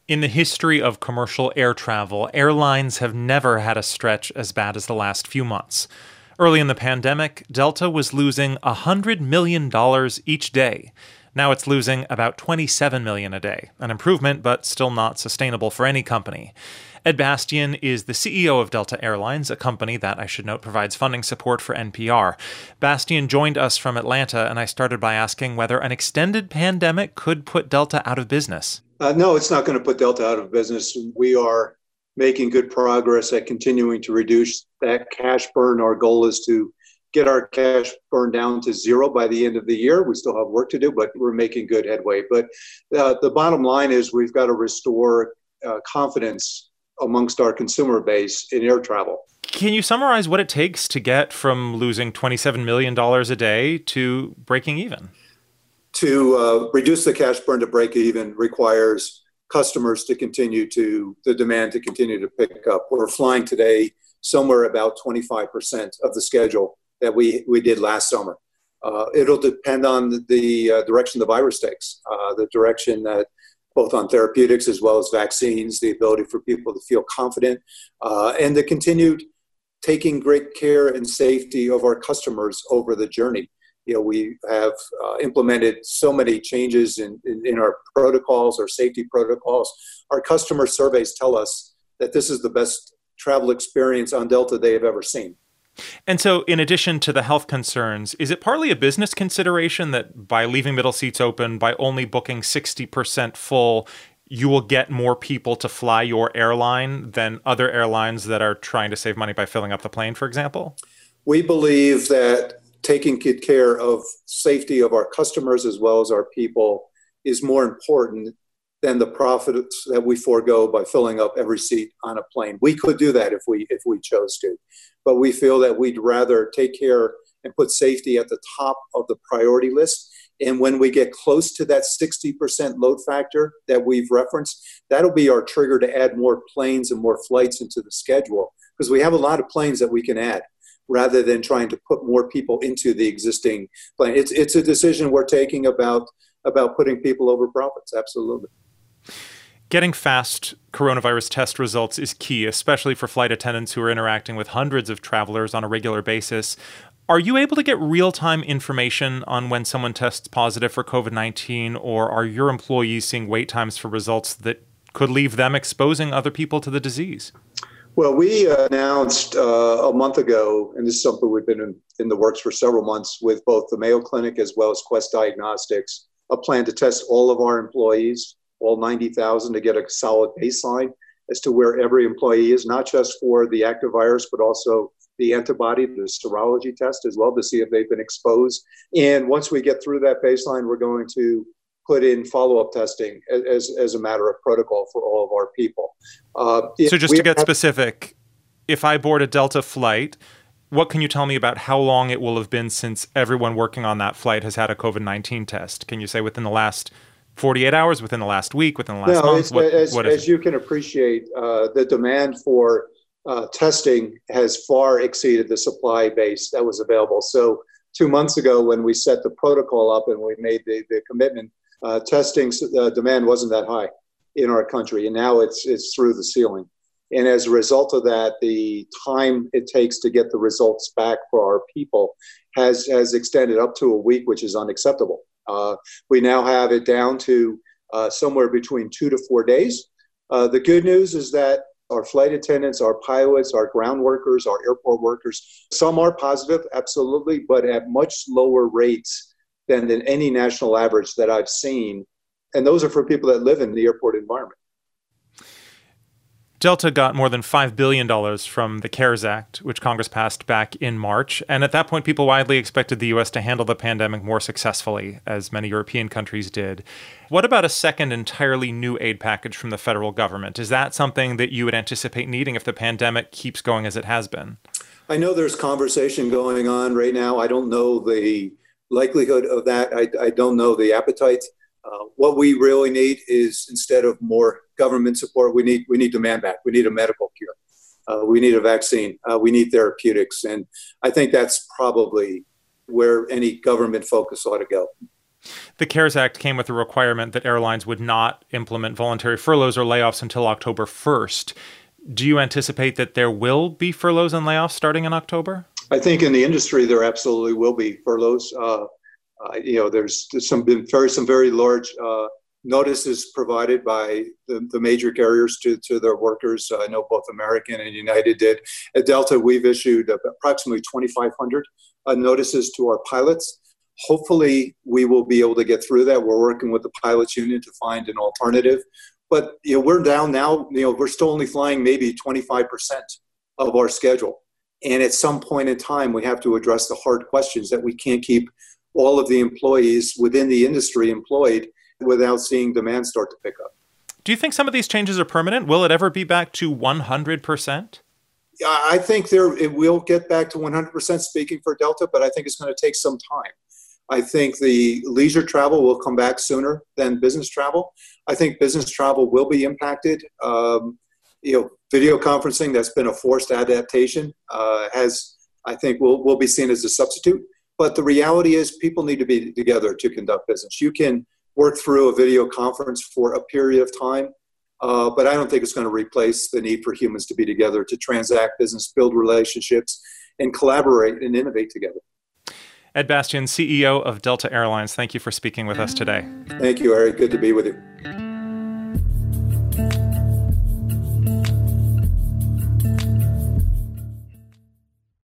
In the history of commercial air travel, airlines have never had a stretch as bad as the last few months. Early in the pandemic, Delta was losing $100 million each day. Now it's losing about $27 million a day, an improvement, but still not sustainable for any company. Ed Bastian is the CEO of Delta Airlines, a company that, I should note, provides funding support for NPR. Bastian joined us from Atlanta, and I started by asking whether an extended pandemic could put Delta out of business. No, it's not going to put Delta out of business. We are making good progress at continuing to reduce that cash burn. Our goal is to get our cash burn down to zero by the end of the year. We still have work to do, but we're making good headway. But the bottom line is we've got to restore confidence amongst our consumer base in air travel. Can you summarize what it takes to get from losing $27 million a day to breaking even? To reduce the cash burn to break even requires customers to the demand to continue to pick up. We're flying today somewhere about 25% of the schedule that we did last summer. It'll depend on the direction the virus takes, the direction that both on therapeutics as well as vaccines, the ability for people to feel confident, and the continued taking great care and safety of our customers over the journey. We have implemented so many changes in our protocols, our safety protocols. Our customer surveys tell us that this is the best travel experience on Delta they have ever seen. And so, in addition to the health concerns, is it partly a business consideration that by leaving middle seats open, by only booking 60% full, you will get more people to fly your airline than other airlines that are trying to save money by filling up the plane, for example? We believe that taking good care of safety of our customers as well as our people is more important than the profits that we forego by filling up every seat on a plane. We could do that if we chose to, but we feel that we'd rather take care and put safety at the top of the priority list. And when we get close to that 60% load factor that we've referenced, that'll be our trigger to add more planes and more flights into the schedule, because we have a lot of planes that we can add, rather than trying to put more people into the existing plane. It's a decision we're taking about putting people over profits, absolutely. Getting fast coronavirus test results is key, especially for flight attendants who are interacting with hundreds of travelers on a regular basis. Are you able to get real-time information on when someone tests positive for COVID-19, or are your employees seeing wait times for results that could leave them exposing other people to the disease? Well, we announced a month ago, and this is something we've been in the works for several months with both the Mayo Clinic as well as Quest Diagnostics, a plan to test all of our employees, all 90,000, to get a solid baseline as to where every employee is, not just for the active virus, but also the antibody, the serology test as well, to see if they've been exposed. And once we get through that baseline, we're going to put in follow-up testing as a matter of protocol for all of our people. So just to get specific, if I board a Delta flight, what can you tell me about how long it will have been since everyone working on that flight has had a COVID-19 test? Can you say within the last 48 hours, within the last week, within the last month? As you can appreciate, the demand for testing has far exceeded the supply base that was available. So 2 months ago, when we set the protocol up and we made the commitment, testing demand wasn't that high in our country, and now it's through the ceiling. And as a result of that, the time it takes to get the results back for our people has extended up to a week, which is unacceptable. We now have it down to somewhere between 2 to 4 days. The good news is that our flight attendants, our pilots, our ground workers, our airport workers, some are positive, absolutely, but at much lower rates than any national average that I've seen. And those are for people that live in the airport environment. Delta got more than $5 billion from the CARES Act, which Congress passed back in March. And at that point, people widely expected the U.S. to handle the pandemic more successfully, as many European countries did. What about a second entirely new aid package from the federal government? Is that something that you would anticipate needing if the pandemic keeps going as it has been? I know there's conversation going on right now. I don't know the likelihood of that. I don't know the appetite. What we really need is, instead of more government support, we need demand back. We need a medical cure. We need a vaccine. We need therapeutics. And I think that's probably where any government focus ought to go. The CARES Act came with a requirement that airlines would not implement voluntary furloughs or layoffs until October 1st. Do you anticipate that there will be furloughs and layoffs starting in October? I think in the industry, there absolutely will be furloughs. There's been some very large notices provided by the major carriers to their workers. I know both American and United did. At Delta, we've issued approximately 2,500 notices to our pilots. Hopefully, we will be able to get through that. We're working with the pilots union to find an alternative. But we're down now. We're still only flying maybe 25% of our schedule. And at some point in time, we have to address the hard questions that we can't keep all of the employees within the industry employed without seeing demand start to pick up. Do you think some of these changes are permanent? Will it ever be back to 100%? I think it will get back to 100% speaking for Delta, but I think it's going to take some time. I think the leisure travel will come back sooner than business travel. I think business travel will be impacted. Video conferencing, that's been a forced adaptation, I think will be seen as a substitute. But the reality is people need to be together to conduct business. You can work through a video conference for a period of time, but I don't think it's going to replace the need for humans to be together, to transact business, build relationships, and collaborate and innovate together. Ed Bastian, CEO of Delta Airlines, thank you for speaking with us today. Thank you, Eric. Good to be with you.